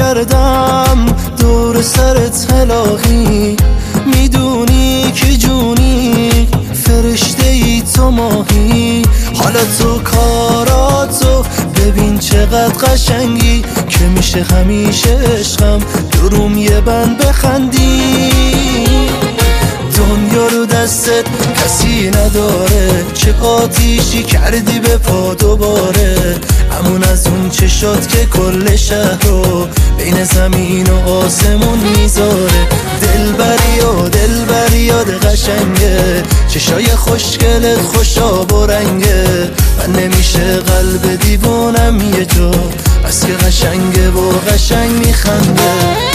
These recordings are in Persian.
کردم دور سرت الهی، میدونی که جونی فرشته ای تو ماهی. حالا تو کاراتو ببین چقدر قشنگی، که میشه همیشه عشقم دروم یه بند بخندی. دنیا رو دستت کسی نداره، چه آتیشی کردی به پا دوباره. همون از اون چشات که کل شهر رو بین زمین و آسمون میذاره. دلبری یاد قشنگه، چشای خوشگلت خوشاب و رنگه. من نمیشه قلب دیوونم یه جا، بس که قشنگه و قشنگ میخنده.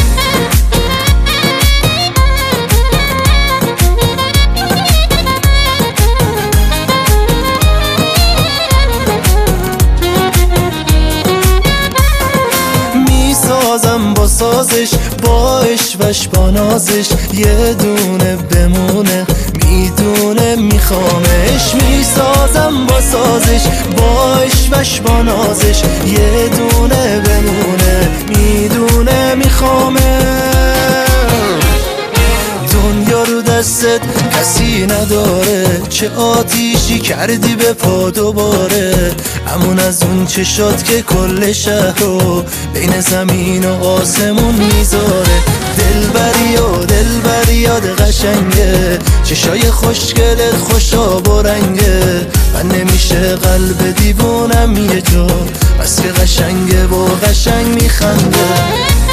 میسازم با سازش، با عشقش با نازش، یه دونه بمونه میدونه میخوامش. میسازم با سازش، با عشقش با نازش، یه دونه بمونه میدونه میخوامش. دنیا رو دستت کسی نداره، چه آتیشی کردی به پا دوباره. همون از اون چشات که کل شهر رو بین زمین و آسمون میذاره. دلبری یاد قشنگه، چشای خوشگلت خوشاب و رنگه. من نمیشه قلب دیوونم یه جا، بس که قشنگه و قشنگ میخنده.